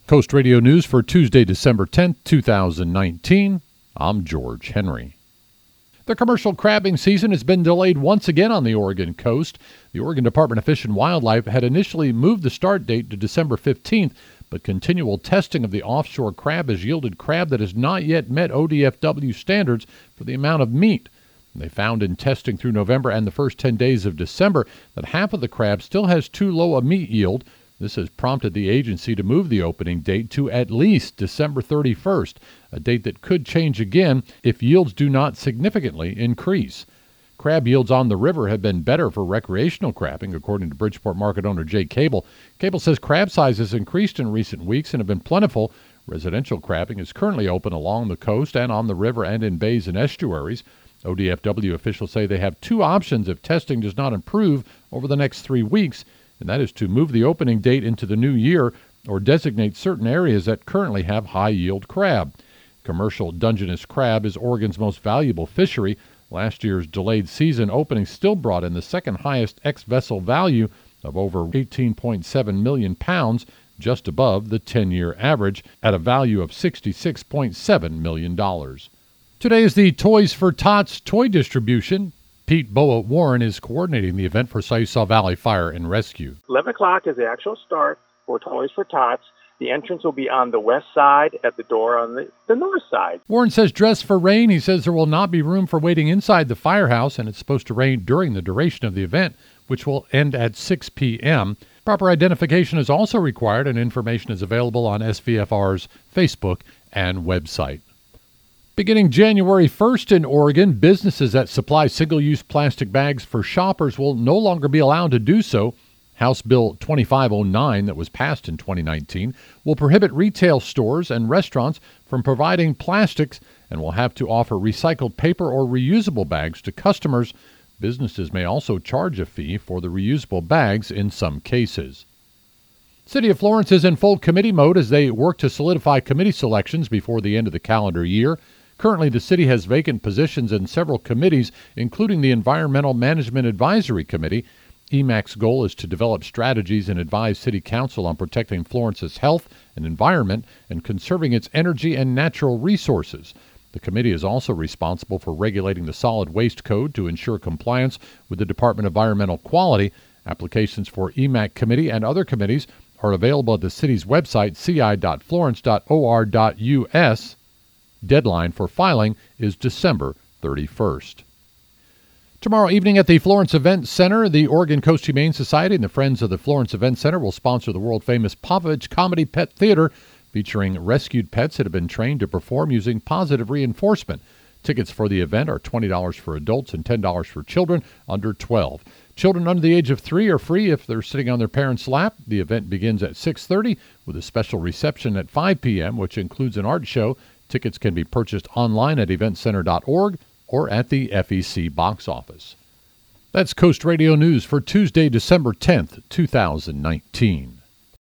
Coast Radio News for Tuesday, December 10th, 2019. I'm George Henry. The commercial crabbing season has been delayed once again on the Oregon coast. The Oregon Department of Fish and Wildlife had initially moved the start date to December 15th, but continual testing of the offshore crab has yielded crab that has not yet met ODFW standards for the amount of meat. They found in testing through November and the first 10 days of December that half of the crab still has too low a meat yield. This has prompted the agency to move the opening date to at least December 31st, a date that could change again if yields do not significantly increase. Crab yields on the river have been better for recreational crabbing, according to Bridgeport market owner Jay Cable. Cable says crab size has increased in recent weeks and have been plentiful. Residential crabbing is currently open along the coast and on the river and in bays and estuaries. ODFW officials say they have two options if testing does not improve over the next 3 weeks, and that is to move the opening date into the new year or designate certain areas that currently have high-yield crab. Commercial Dungeness crab is Oregon's most valuable fishery. Last year's delayed season opening still brought in the second highest ex-vessel value of over 18.7 million pounds, just above the 10-year average at a value of $66.7 million. Today is the Toys for Tots toy distribution. Pete Boa Warren is coordinating the event for Siuslaw Valley Fire and Rescue. 11 o'clock is the actual start for Toys for Tots. The entrance will be on the west side, at the door on the north side. Warren says dress for rain. He says there will not be room for waiting inside the firehouse, and it's supposed to rain during the duration of the event, which will end at 6 p.m. Proper identification is also required, and information is available on SVFR's Facebook and website. Beginning January 1st in Oregon, businesses that supply single-use plastic bags for shoppers will no longer be allowed to do so. House Bill 2509 that was passed in 2019 will prohibit retail stores and restaurants from providing plastics and will have to offer recycled paper or reusable bags to customers. Businesses may also charge a fee for the reusable bags in some cases. City of Florence is in full committee mode as they work to solidify committee selections before the end of the calendar year. Currently, the city has vacant positions in several committees, including the Environmental Management Advisory Committee. EMAC's goal is to develop strategies and advise City Council on protecting Florence's health and environment and conserving its energy and natural resources. The committee is also responsible for regulating the solid waste code to ensure compliance with the Department of Environmental Quality. Applications for EMAC committee and other committees are available at the city's website, ci.florence.or.us. Deadline for filing is December 31st. Tomorrow evening at the Florence Event Center, the Oregon Coast Humane Society and the Friends of the Florence Event Center will sponsor the world-famous Povich Comedy Pet Theater, featuring rescued pets that have been trained to perform using positive reinforcement. Tickets for the event are $20 for adults and $10 for children under 12. Children under the age of 3 are free if they're sitting on their parents' lap. The event begins at 6:30 with a special reception at 5 p.m., which includes an art show. Tickets can be purchased online at eventcenter.org or at the FEC box office. That's Coast Radio News for Tuesday, December 10th, 2019.